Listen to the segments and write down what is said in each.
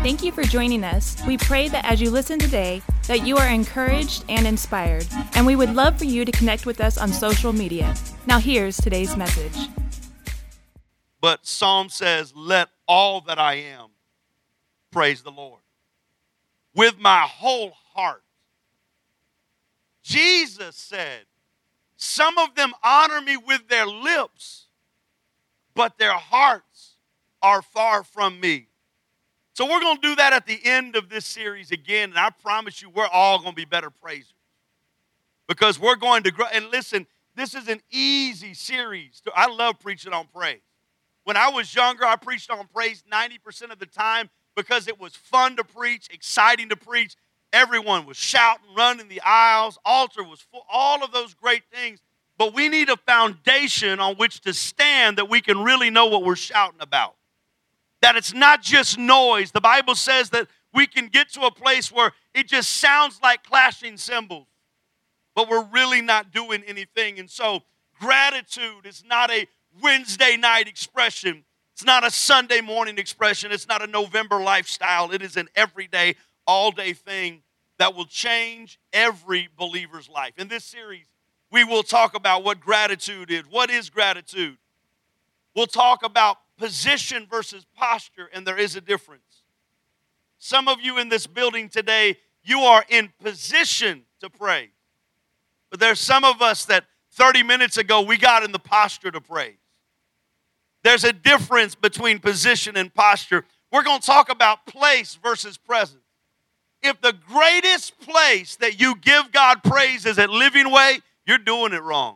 Thank you for joining us. We pray that as you listen today, that you are encouraged and inspired, and we would love for you to connect with us on social media. Now here's today's message. But Psalm says, let all that I am praise the Lord with my whole heart. Jesus said, some of them honor me with their lips, but their hearts are far from me. So we're going to do that at the end of this series again, and I promise you we're all going to be better praisers because we're going to grow. And listen, this is an easy series. I love preaching on praise. When I was younger, I preached on praise 90% of the time because it was fun to preach, exciting to preach. Everyone was shouting, running the aisles. Altar was full, all of those great things. But we need a foundation on which to stand that we can really know what we're shouting about. That it's not just noise. The Bible says that we can get to a place where it just sounds like clashing cymbals, but we're really not doing anything. And so gratitude is not a Wednesday night expression. It's not a Sunday morning expression. It's not a November lifestyle. It is an everyday, all-day thing that will change every believer's life. In this series, we will talk about what gratitude is. What is gratitude? We'll talk about position versus posture, and there is a difference. Some of you in this building today, you are in position to pray. But there's some of us that 30 minutes ago, we got in the posture to praise. There's a difference between position and posture. We're going to talk about place versus presence. If the greatest place that you give God praise is at Living Way, you're doing it wrong.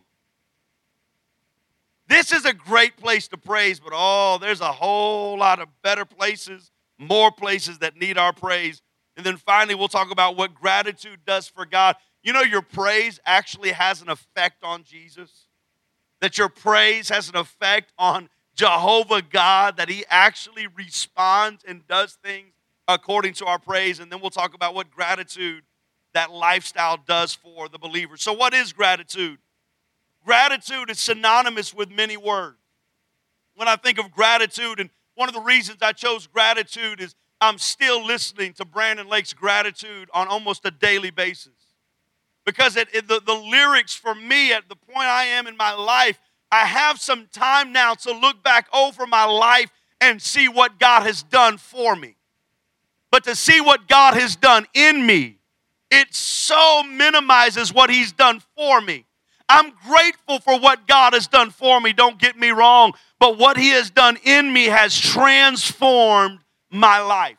This is a great place to praise, but there's a whole lot of better places, more places that need our praise. And then finally, we'll talk about what gratitude does for God. You know, your praise actually has an effect on Jesus. That your praise has an effect on Jehovah God, that he actually responds and does things according to our praise. And then we'll talk about what gratitude, that lifestyle, does for the believer. So what is gratitude? Gratitude is synonymous with many words. When I think of gratitude, and one of the reasons I chose gratitude is I'm still listening to Brandon Lake's Gratitude on almost a daily basis. Because the lyrics for me at the point I am in my life, I have some time now to look back over my life and see what God has done for me. But to see what God has done in me, it so minimizes what he's done for me. I'm grateful for what God has done for me, don't get me wrong, but what he has done in me has transformed my life.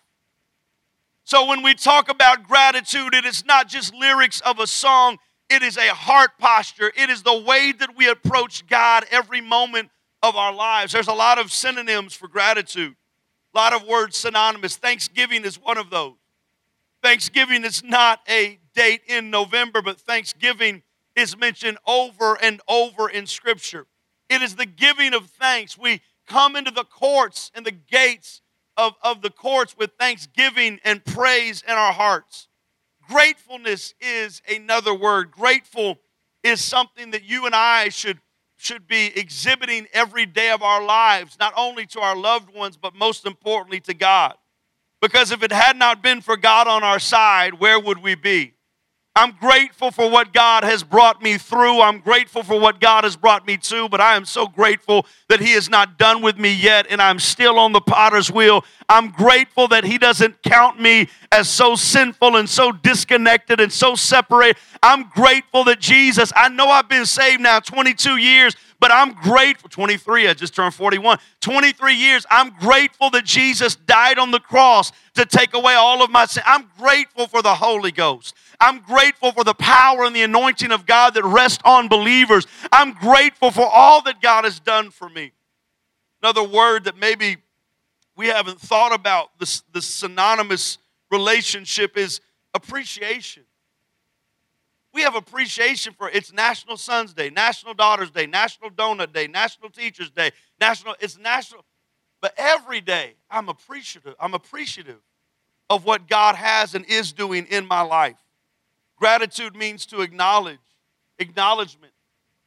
So when we talk about gratitude, it is not just lyrics of a song, it is a heart posture. It is the way that we approach God every moment of our lives. There's a lot of synonyms for gratitude, a lot of words synonymous. Thanksgiving is one of those. Thanksgiving is not a date in November, but Thanksgiving is mentioned over and over in Scripture. It is the giving of thanks. We come into the courts and the gates of the courts with thanksgiving and praise in our hearts. Gratefulness is another word. Grateful is something that you and I should be exhibiting every day of our lives, not only to our loved ones, but most importantly to God. Because if it had not been for God on our side, where would we be? I'm grateful for what God has brought me through. I'm grateful for what God has brought me to, but I am so grateful that he is not done with me yet, and I'm still on the potter's wheel. I'm grateful that he doesn't count me as so sinful and so disconnected and so separated. I'm grateful that Jesus, I know I've been saved now 22 years, but I'm grateful, 23, I just turned 41, 23 years, I'm grateful that Jesus died on the cross to take away all of my sin. I'm grateful for the Holy Ghost. I'm grateful for the power and the anointing of God that rests on believers. I'm grateful for all that God has done for me. Another word that maybe we haven't thought about, the synonymous relationship, is appreciation. We have appreciation for it's National Sons Day, National Daughters Day, National Donut Day, National Teachers Day, it's national. But every day I'm appreciative. I'm appreciative of what God has and is doing in my life. Gratitude means to acknowledge, acknowledgement,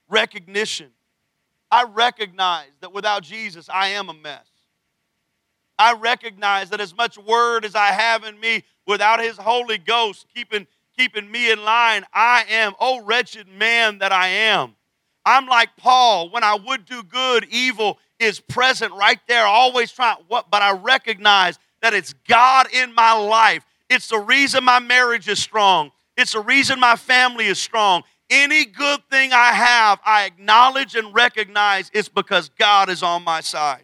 recognition. I recognize that without Jesus, I am a mess. I recognize that as much word as I have in me, without his Holy Ghost keeping me in line, I am, oh wretched man that I am. I'm like Paul. When I would do good, evil is present right there, always trying, but I recognize that it's God in my life. It's the reason my marriage is strong. It's the reason my family is strong. Any good thing I have, I acknowledge and recognize it's because God is on my side.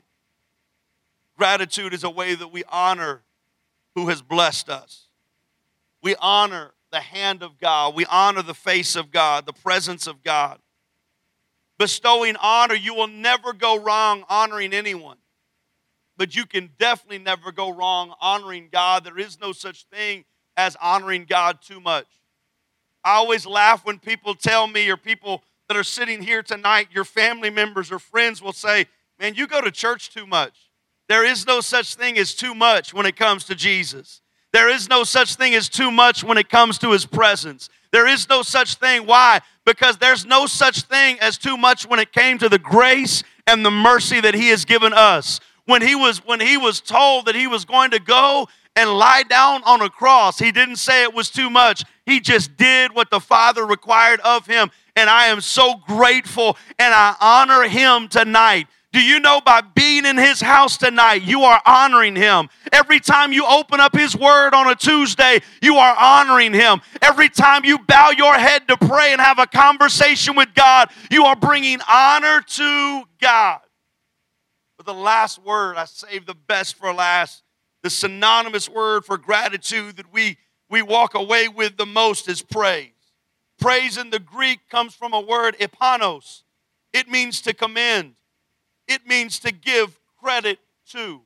Gratitude is a way that we honor who has blessed us. We honor the hand of God. We honor the face of God, the presence of God. Bestowing honor, you will never go wrong honoring anyone. But you can definitely never go wrong honoring God. There is no such thing as honoring God too much. I always laugh when people tell me, or people that are sitting here tonight, your family members or friends will say, man, you go to church too much. There is no such thing as too much when it comes to Jesus. There is no such thing as too much when it comes to his presence. There is no such thing. Why? Because there's no such thing as too much when it came to the grace and the mercy that he has given us. When he was told that he was going to go and lie down on a cross, he didn't say it was too much. He just did what the Father required of him. And I am so grateful, and I honor him tonight. Do you know, by being in his house tonight, you are honoring him? Every time you open up his word on a Tuesday, you are honoring him. Every time you bow your head to pray and have a conversation with God, you are bringing honor to God. But the last word, I saved the best for last. The synonymous word for gratitude that we walk away with the most is praise. Praise in the Greek comes from a word, epanos. It means to commend. It means to give credit to.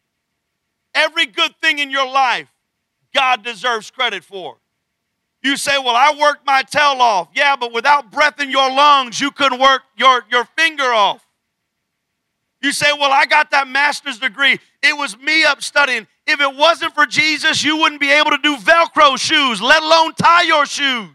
Every good thing in your life, God deserves credit for. You say, well, I worked my tail off. Yeah, but without breath in your lungs, you couldn't work your finger off. You say, well, I got that master's degree. It was me up studying. If it wasn't for Jesus, you wouldn't be able to do Velcro shoes, let alone tie your shoes.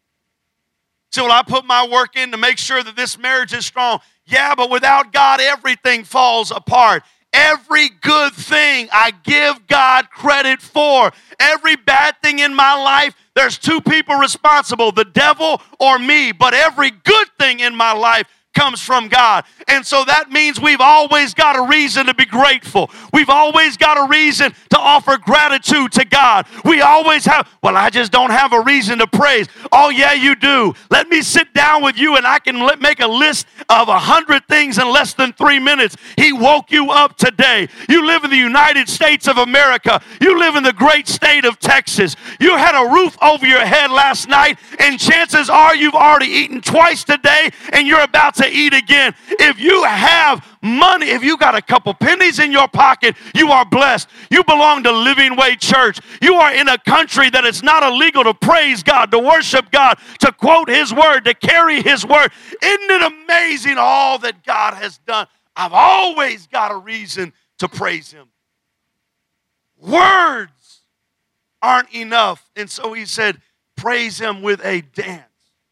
So, well, I put my work in to make sure that this marriage is strong. Yeah, but without God, everything falls apart. Every good thing I give God credit for. Every bad thing in my life, there's two people responsible, the devil or me. But every good thing in my life comes from God. And so that means we've always got a reason to be grateful. We've always got a reason to offer gratitude to God. We always have, well, I just don't have a reason to praise. Oh, yeah, you do. Let me sit down with you and I can make a list of 100 things in less than 3 minutes. He woke you up today. You live in the United States of America. You live in the great state of Texas. You had a roof over your head last night, and chances are you've already eaten twice today and you're about to eat again. If you have money, if you got a couple pennies in your pocket, you are blessed. You belong to Living Way Church. You are in a country that it's not illegal to praise God, to worship God, to quote his word, to carry his word. Isn't it amazing all that God has done? I've always got a reason to praise him. Words aren't enough. And so he said, praise him with a dance.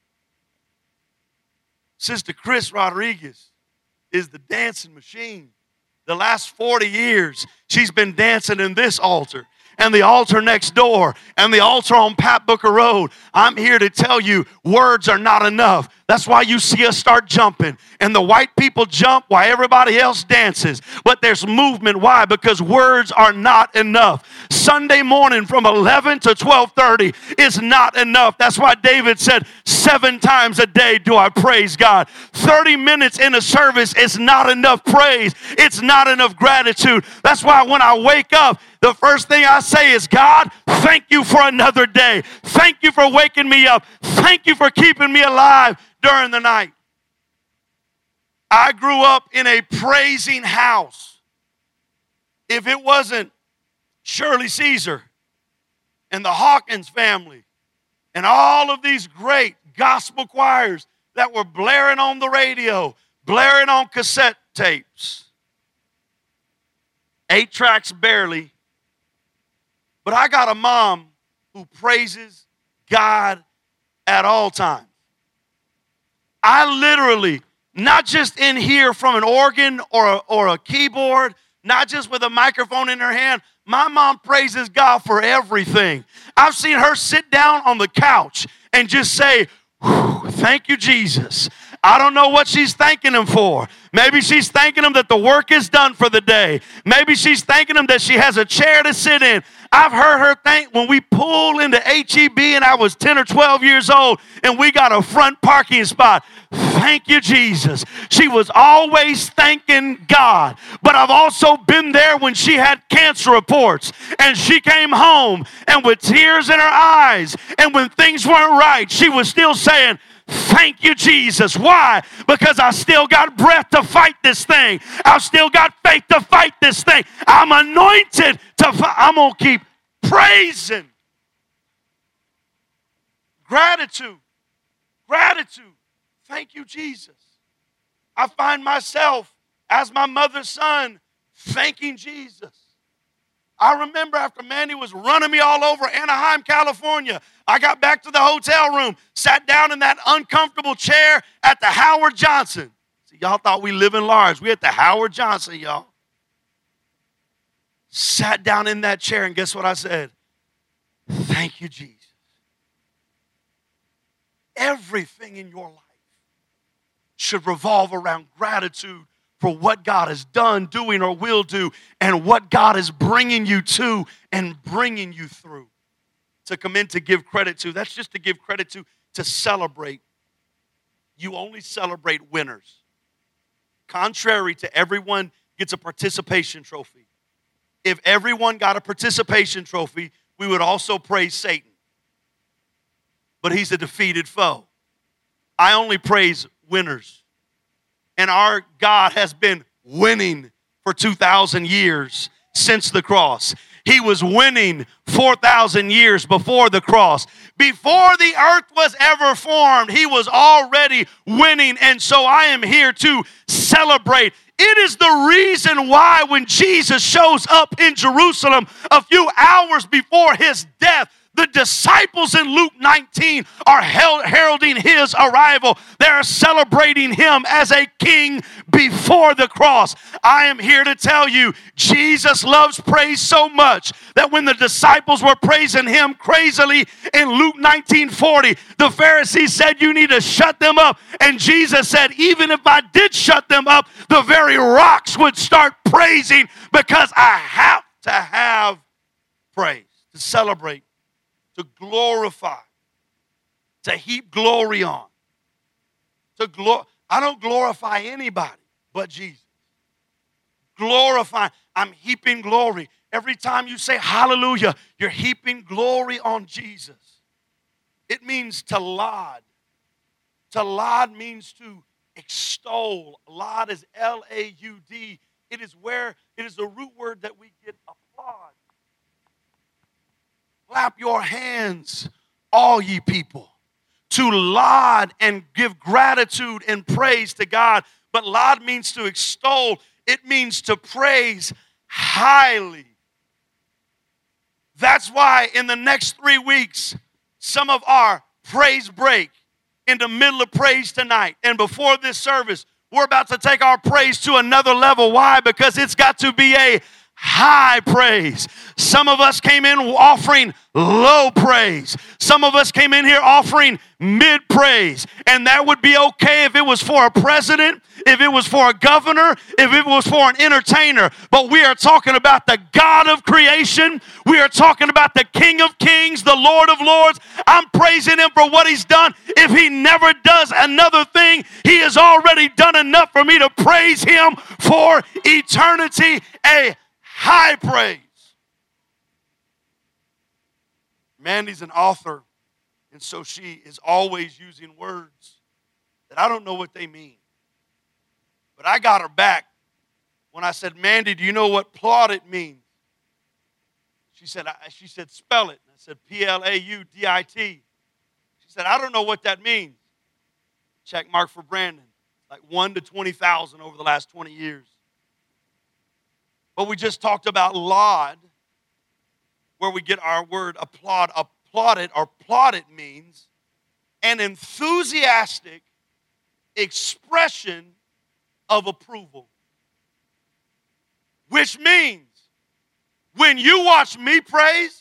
Sister Chris Rodriguez is the dancing machine. The last 40 years, she's been dancing in this altar and the altar next door and the altar on Pat Booker Road. I'm here to tell you, words are not enough. That's why you see us start jumping. And the white people jump while everybody else dances. But there's movement. Why? Because words are not enough. Sunday morning from 11 to 12:30 is not enough. That's why David said, 7 times a day do I praise God. 30 minutes in a service is not enough praise. It's not enough gratitude. That's why when I wake up, the first thing I say is, God, thank you for another day. Thank you for waking me up. Thank you for keeping me alive during the night. I grew up in a praising house. If it wasn't Shirley Caesar and the Hawkins family and all of these great gospel choirs that were blaring on the radio, blaring on cassette tapes, 8 tracks barely, but I got a mom who praises God at all times. I literally, not just in here from an organ or a keyboard, not just with a microphone in her hand. My mom praises God for everything. I've seen her sit down on the couch and just say, thank you, Jesus. I don't know what she's thanking him for. Maybe she's thanking him that the work is done for the day. Maybe she's thanking him that she has a chair to sit in. I've heard her thank when we pulled into HEB and I was 10 or 12 years old and we got a front parking spot. Thank you, Jesus. She was always thanking God. But I've also been there when she had cancer reports and she came home and with tears in her eyes and when things weren't right, she was still saying, thank you, Jesus. Why? Because I still got breath to fight this thing. I've still got faith to fight this thing. I'm anointed to fight. I'm going to keep praising. Gratitude. Gratitude. Thank you, Jesus. I find myself, as my mother's son, thanking Jesus. I remember after Mandy was running me all over Anaheim, California, I got back to the hotel room, sat down in that uncomfortable chair at the Howard Johnson. See, y'all thought we live in large. We at the Howard Johnson, y'all. Sat down in that chair, and guess what I said? Thank you, Jesus. Everything in your life should revolve around gratitude for what God has done, doing, or will do, and what God is bringing you to and bringing you through. To come in to give credit to, that's just to give credit to celebrate. You only celebrate winners. Contrary to everyone gets a participation trophy. If everyone got a participation trophy, we would also praise Satan. But he's a defeated foe. I only praise winners. And our God has been winning for 2,000 years since the cross. He was winning 4,000 years before the cross. Before the earth was ever formed, he was already winning. And so I am here to celebrate. It is the reason why when Jesus shows up in Jerusalem a few hours before his death, the disciples in Luke 19 are heralding his arrival. They're celebrating him as a king before the cross. I am here to tell you, Jesus loves praise so much that when the disciples were praising him crazily in Luke 19:40, the Pharisees said, you need to shut them up. And Jesus said, even if I did shut them up, the very rocks would start praising because I have to have praise to celebrate, to glorify, to heap glory on. I don't glorify anybody but Jesus. Glorify, I'm heaping glory. Every time you say hallelujah, you're heaping glory on Jesus. It means to laud. To laud means to extol. Laud is L-A-U-D. It is the root word that we get applaud. Clap your hands, all ye people, to laud and give gratitude and praise to God. But laud means to extol. It means to praise highly. That's why in the next 3 weeks, some of our praise break in the middle of praise tonight and before this service, we're about to take our praise to another level. Why? Because it's got to be a high praise. Some of us came in offering low praise. Some of us came in here offering mid praise. And that would be okay if it was for a president, if it was for a governor, if it was for an entertainer. But we are talking about the God of creation. We are talking about the King of Kings, the Lord of Lords. I'm praising him for what he's done. If he never does another thing, he has already done enough for me to praise him for eternity. A high praise. Mandy's an author, and so she is always using words that I don't know what they mean. But I got her back when I said, Mandy, do you know what plaudit means? She said, spell it. I said, P-L-A-U-D-I-T. She said, I don't know what that means. Check mark for Brandon. Like 1 to 20,000 over the last 20 years. But we just talked about laud, where we get our word applaud. Applauded or plaudit means an enthusiastic expression of approval. Which means when you watch me praise,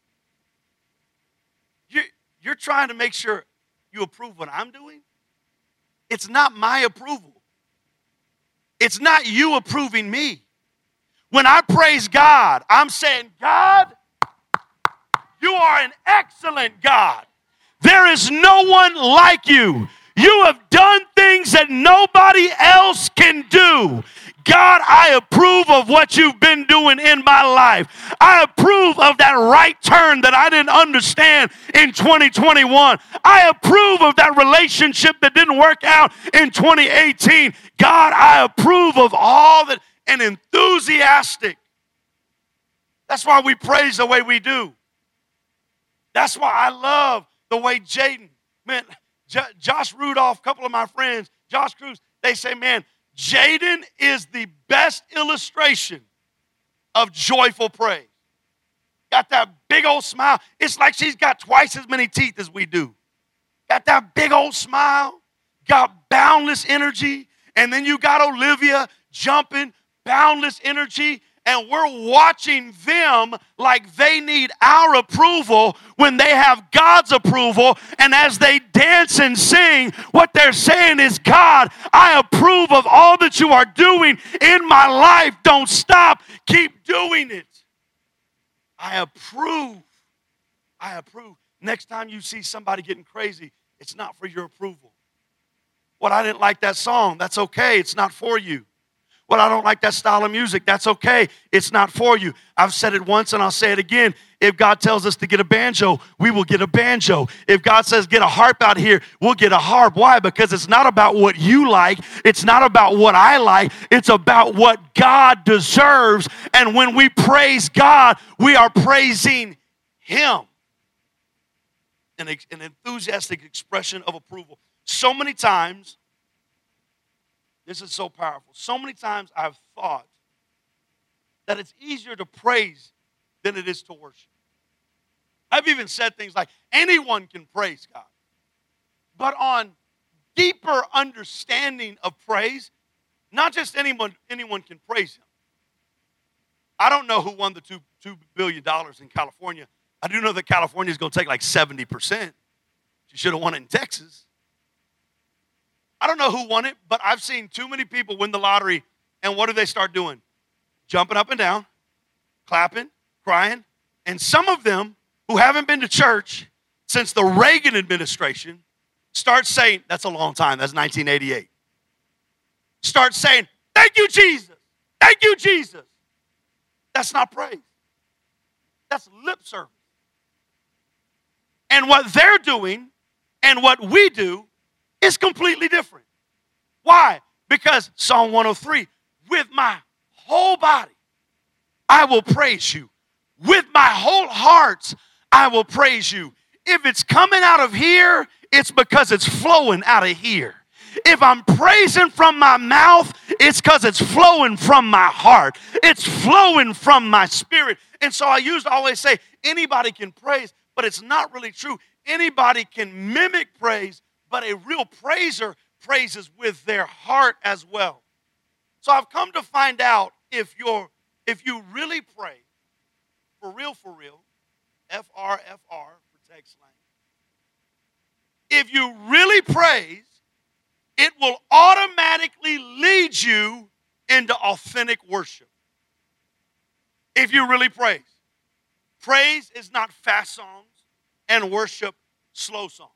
you're trying to make sure you approve what I'm doing. It's not my approval. It's not you approving me. When I praise God, I'm saying, God, you are an excellent God. There is no one like you. You have done things that nobody else can do. God, I approve of what you've been doing in my life. I approve of that right turn that I didn't understand in 2021. I approve of that relationship that didn't work out in 2018. God, I approve of all that, and enthusiastic. That's why we praise the way we do. That's why I love the way Jaden, man, Josh Rudolph, a couple of my friends, Josh Cruz, they say, man, Jaden is the best illustration of joyful praise. Got that big old smile. It's like she's got twice as many teeth as we do. Got that big old smile, got boundless energy, and then you got Olivia jumping, boundless energy, and we're watching them like they need our approval when they have God's approval. And as they dance and sing, what they're saying is, God, I approve of all that you are doing in my life. Don't stop. Keep doing it. I approve. I approve. Next time you see somebody getting crazy, it's not for your approval. What, I didn't like that song. That's okay. It's not for you. Well, I don't like that style of music. That's okay. It's not for you. I've said it once and I'll say it again. If God tells us to get a banjo, we will get a banjo. If God says get a harp out here, we'll get a harp. Why? Because it's not about what you like. It's not about what I like. It's about what God deserves. And when we praise God, we are praising Him. An enthusiastic expression of approval. So many times, this is so powerful. So many times I've thought that it's easier to praise than it is to worship. I've even said things like, anyone can praise God. But on deeper understanding of praise, not just anyone can praise Him. I don't know who won the $2 billion in California. I do know that California is going to take like 70%. She should have won it in Texas. I don't know who won it, but I've seen too many people win the lottery, and what do they start doing? Jumping up and down, clapping, crying, and some of them who haven't been to church since the Reagan administration start saying, that's a long time, that's 1988. Start saying, thank you, Jesus. Thank you, Jesus. That's not praise. That's lip service. And what they're doing and what we do is completely different. Why? Because Psalm 103, with my whole body, I will praise you. With my whole heart, I will praise you. If it's coming out of here, it's because it's flowing out of here. If I'm praising from my mouth, it's because it's flowing from my heart. It's flowing from my spirit. And so I used to always say, anybody can praise, but it's not really true. Anybody can mimic praise, but a real praiser praises with their heart as well. So I've come to find out if you really pray, for real, F-R-F-R for text slang. If you really praise, it will automatically lead you into authentic worship. If you really praise. Praise is not fast songs and worship slow songs.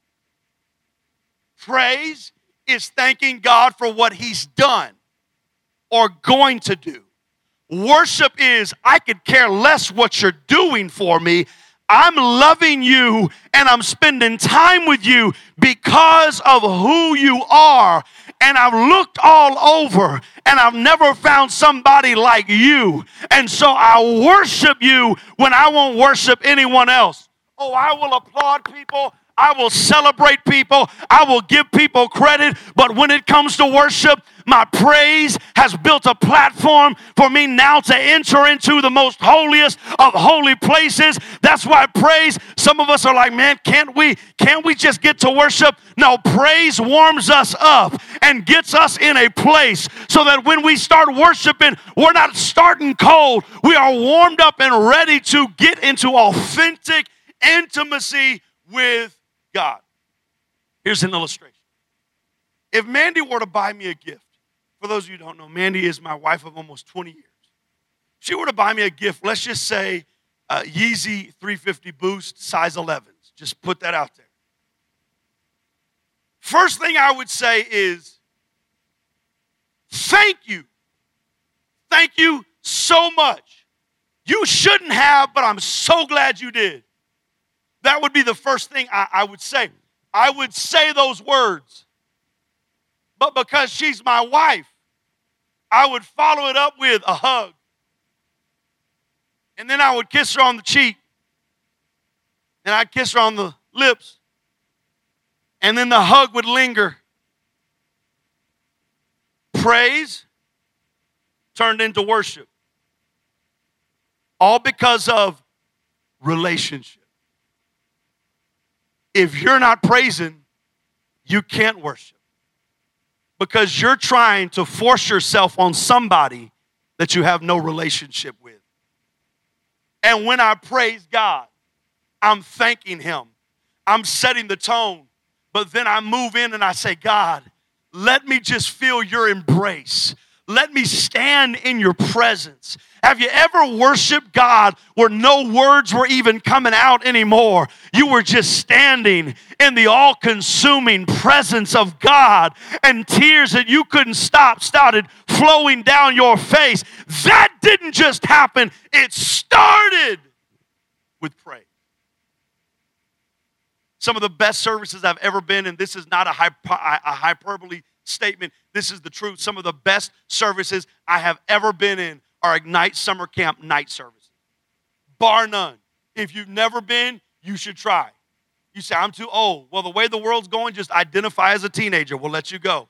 Praise is thanking God for what He's done or going to do. Worship is, I could care less what you're doing for me. I'm loving you and I'm spending time with you because of who you are. And I've looked all over and I've never found somebody like you. And so I worship you when I won't worship anyone else. Oh, I will applaud people. I will celebrate people. I will give people credit. But when it comes to worship, my praise has built a platform for me now to enter into the most holiest of holy places. That's why praise, some of us are like, man, can't we just get to worship? No, praise warms us up and gets us in a place so that when we start worshiping, we're not starting cold. We are warmed up and ready to get into authentic intimacy with God. Here's an illustration. If Mandy were to buy me a gift, for those of you who don't know, Mandy is my wife of almost 20 years. If she were to buy me a gift, let's just say Yeezy 350 Boost, size 11s. Just put that out there. First thing I would say is, thank you. Thank you so much. You shouldn't have, but I'm so glad you did. That would be the first thing I would say. I would say those words. But because she's my wife, I would follow it up with a hug. And then I would kiss her on the cheek. And I'd kiss her on the lips. And then the hug would linger. Praise turned into worship. All because of relationship. If you're not praising, you can't worship. Because you're trying to force yourself on somebody that you have no relationship with. And when I praise God, I'm thanking Him. I'm setting the tone. But then I move in and I say, God, let me just feel your embrace. Let me stand in your presence. Have you ever worshiped God where no words were even coming out anymore? You were just standing in the all-consuming presence of God, and tears that you couldn't stop started flowing down your face. That didn't just happen. It started with praise. Some of the best services I've ever been in, this is not a hyperbole statement. This is the truth. Some of the best services I have ever been in are Ignite Summer Camp night services. Bar none. If you've never been, you should try. You say, I'm too old. Well, the way the world's going, just identify as a teenager. We'll let you go.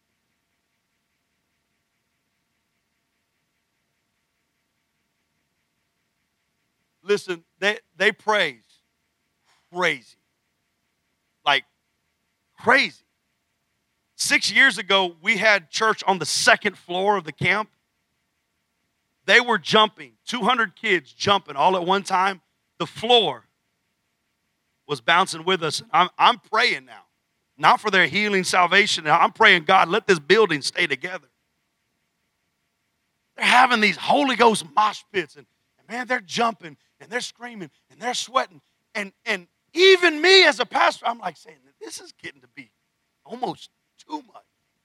Listen, they praise crazy. Like crazy. 6 years ago, we had church on the second floor of the camp. They were jumping, 200 kids jumping all at one time. The floor was bouncing with us. I'm praying now, not for their healing, salvation. I'm praying, God, let this building stay together. They're having these Holy Ghost mosh pits, and man, they're jumping, and they're screaming, and they're sweating. And even me as a pastor, I'm like saying, this is getting to be almost too much.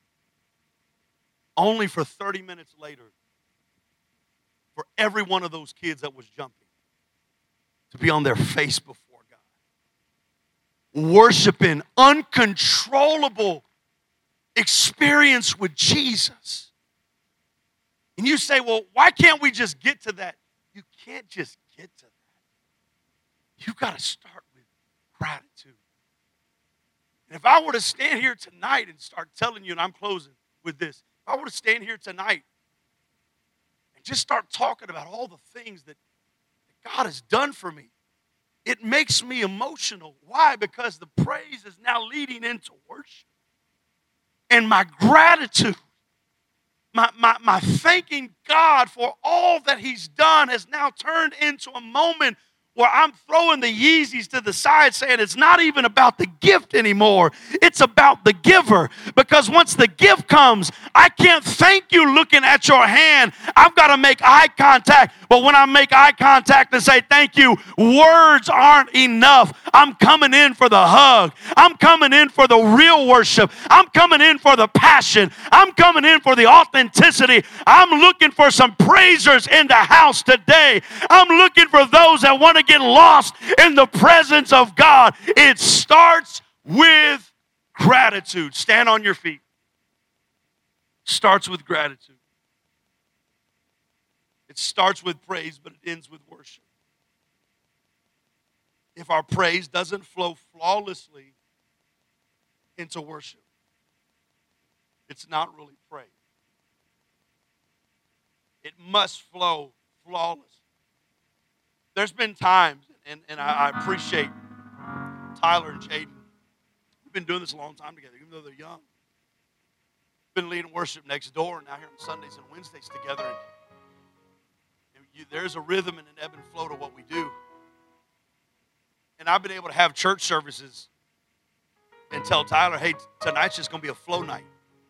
Only for 30 minutes later, for every one of those kids that was jumping to be on their face before God. Worshiping, uncontrollable experience with Jesus. And you say, well, why can't we just get to that? You can't just get to that. You've got to start with gratitude. And if I were to stand here tonight and start telling you, and I'm closing with this, if I were to stand here tonight and just start talking about all the things that God has done for me, it makes me emotional. Why? Because the praise is now leading into worship. And my gratitude, my thanking God for all that He's done has now turned into a moment where I'm throwing the Yeezys to the side saying it's not even about the gift anymore. It's about the giver. Because once the gift comes, I can't thank you looking at your hand. I've got to make eye contact. But when I make eye contact and say thank you, words aren't enough. I'm coming in for the hug. I'm coming in for the real worship. I'm coming in for the passion. I'm coming in for the authenticity. I'm looking for some praisers in the house today. I'm looking for those that want to get lost in the presence of God. It starts with gratitude. Stand on your feet. Starts with gratitude. It starts with praise, but it ends with worship. if our praise doesn't flow flawlessly into worship, it's not really praise. It must flow flawless. There's been times, and I appreciate Tyler and Jaden. We've been doing this a long time together, even though they're young. Been leading worship next door, and now here on Sundays and Wednesdays together. And there's a rhythm and an ebb and flow to what we do. And I've been able to have church services and tell Tyler, hey, tonight's just going to be a flow night.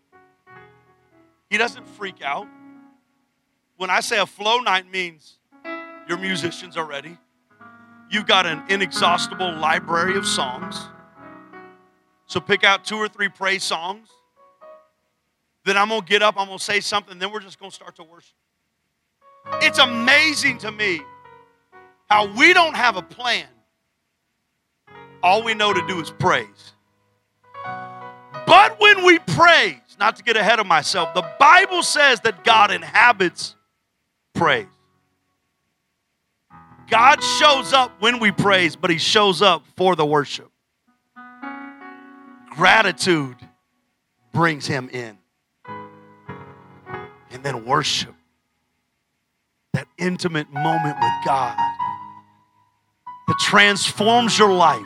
He doesn't freak out. When I say a flow night means your musicians are ready. You've got an inexhaustible library of songs. So pick out 2 or 3 praise songs. Then I'm going to get up, I'm going to say something, then we're just going to start to worship. It's amazing to me how we don't have a plan. All we know to do is praise. But when we praise, not to get ahead of myself, the Bible says that God inhabits praise. God shows up when we praise, but he shows up for the worship. Gratitude brings him in. And then worship. That intimate moment with God that transforms your life.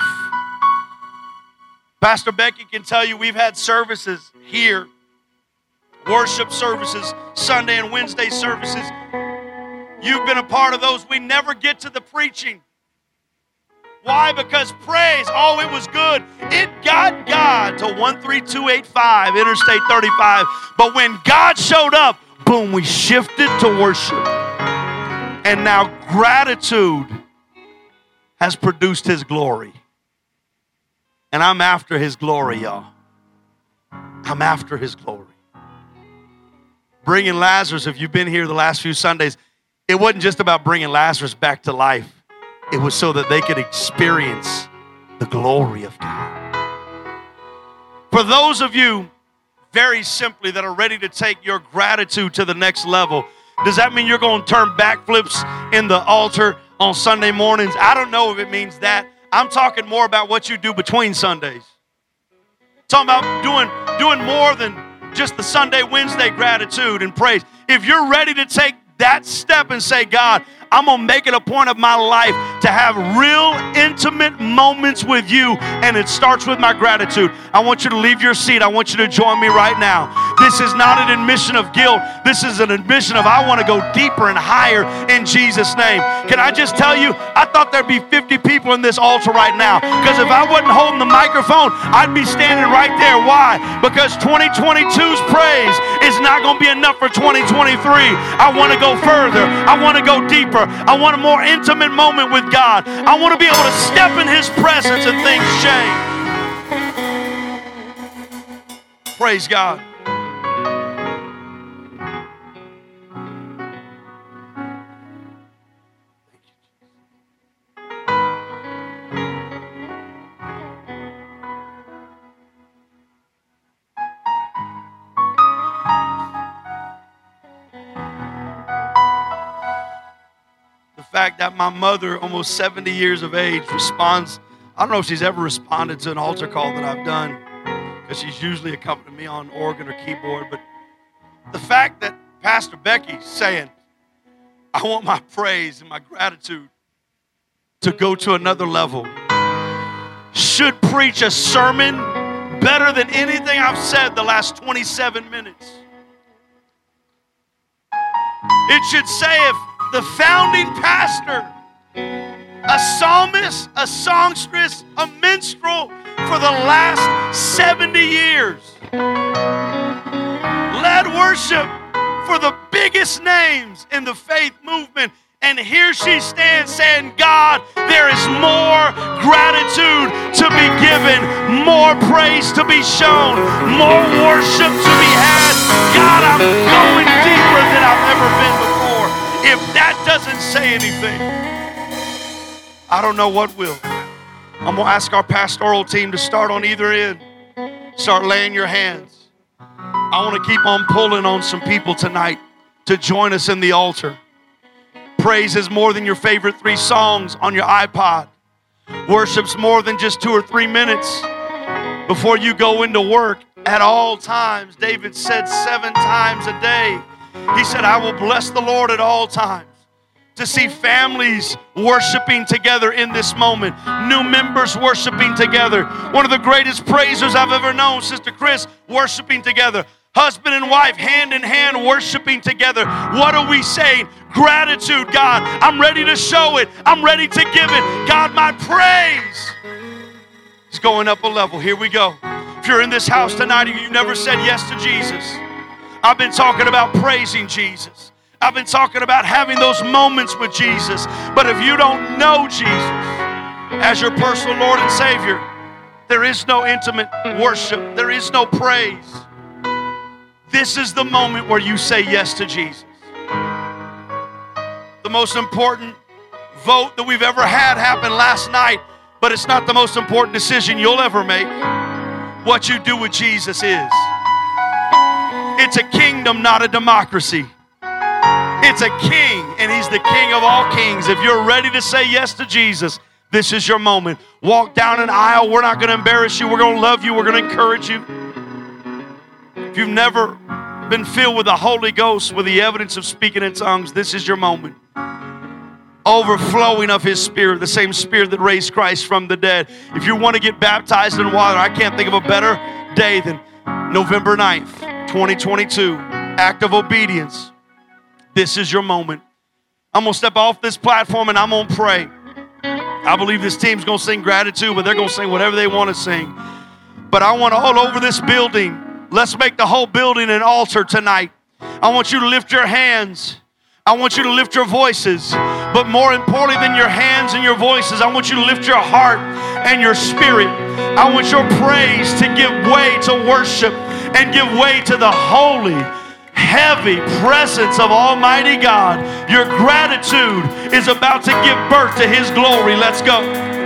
Pastor Becky can tell you we've had services here, worship services, Sunday and Wednesday services. You've been a part of those. We never get to the preaching. Why? Because praise, oh, it was good. It got God to 13285 Interstate 35. But when God showed up, boom, we shifted to worship. And now gratitude has produced his glory. And I'm after his glory, y'all. I'm after his glory. Bringing Lazarus, if you've been here the last few Sundays, it wasn't just about bringing Lazarus back to life. It was so that they could experience the glory of God. For those of you, very simply, that are ready to take your gratitude to the next level, does that mean you're going to turn backflips in the altar on Sunday mornings? I don't know if it means that. I'm talking more about what you do between Sundays. Talking about doing more than just the Sunday, Wednesday gratitude and praise. If you're ready to take that step and say, God, I'm going to make it a point of my life to have real intimate moments with you, and it starts with my gratitude. I want you to leave your seat. I want you to join me right now. This is not an admission of guilt. This is an admission of I want to go deeper and higher in Jesus' name. Can I just tell you, I thought there'd be 50 people in this altar right now, because if I wasn't holding the microphone, I'd be standing right there. Why? Because 2022's praise is not going to be enough for 2023. I want to go further. I want to go deeper. I want a more intimate moment with God. I want to be able to step in his presence and things change. Praise God. Fact that my mother, almost 70 years of age, responds. I don't know if she's ever responded to an altar call that I've done, because she's usually accompanied me on organ or keyboard. But the fact that Pastor Becky's saying, I want my praise and my gratitude to go to another level, should preach a sermon better than anything I've said the last 27 minutes. It should say, if the founding pastor, a psalmist, a songstress, a minstrel for the last 70 years, led worship for the biggest names in the faith movement, and here she stands saying, God, there is more gratitude to be given, more praise to be shown, more worship to be had. God, I'm going deeper than I've ever been before. If that doesn't say anything, I don't know what will. I'm going to ask our pastoral team to start on either end. Start laying your hands. I want to keep on pulling on some people tonight to join us in the altar. Praise is more than your favorite 3 songs on your iPod. Worship's more than just 2 or 3 minutes before you go into work. At all times, David said 7 times a day. He said, I will bless the Lord at all times. To see families worshiping together in this moment, new members worshiping together. One of the greatest praisers I've ever known, Sister Chris, worshiping together. Husband and wife, hand in hand, worshiping together. What are we saying? Gratitude, God. I'm ready to show it. I'm ready to give it. God, my praise is going up a level. Here we go. If you're in this house tonight and you've never said yes to Jesus, I've been talking about praising Jesus. I've been talking about having those moments with Jesus. But if you don't know Jesus as your personal Lord and Savior, there is no intimate worship. There is no praise. This is the moment where you say yes to Jesus. The most important vote that we've ever had happened last night, but it's not the most important decision you'll ever make. What you do with Jesus is. It's a kingdom, not a democracy. It's a king, and he's the king of all kings. If you're ready to say yes to Jesus, this is your moment. Walk down an aisle. We're not going to embarrass you. We're going to love you. We're going to encourage you. If you've never been filled with the Holy Ghost, with the evidence of speaking in tongues, this is your moment. Overflowing of his Spirit, the same Spirit that raised Christ from the dead. If you want to get baptized in water, I can't think of a better day than November 9th, 2022. Act of obedience. This is your moment. I'm going to step off this platform and I'm going to pray. I believe this team's going to sing gratitude, but they're going to sing whatever they want to sing. But I want all over this building, let's make the whole building an altar tonight. I want you to lift your hands. I want you to lift your voices. But more importantly than your hands and your voices, I want you to lift your heart and your spirit. I want your praise to give way to worship and give way to the holy, heavy presence of Almighty God. Your gratitude is about to give birth to his glory. Let's go.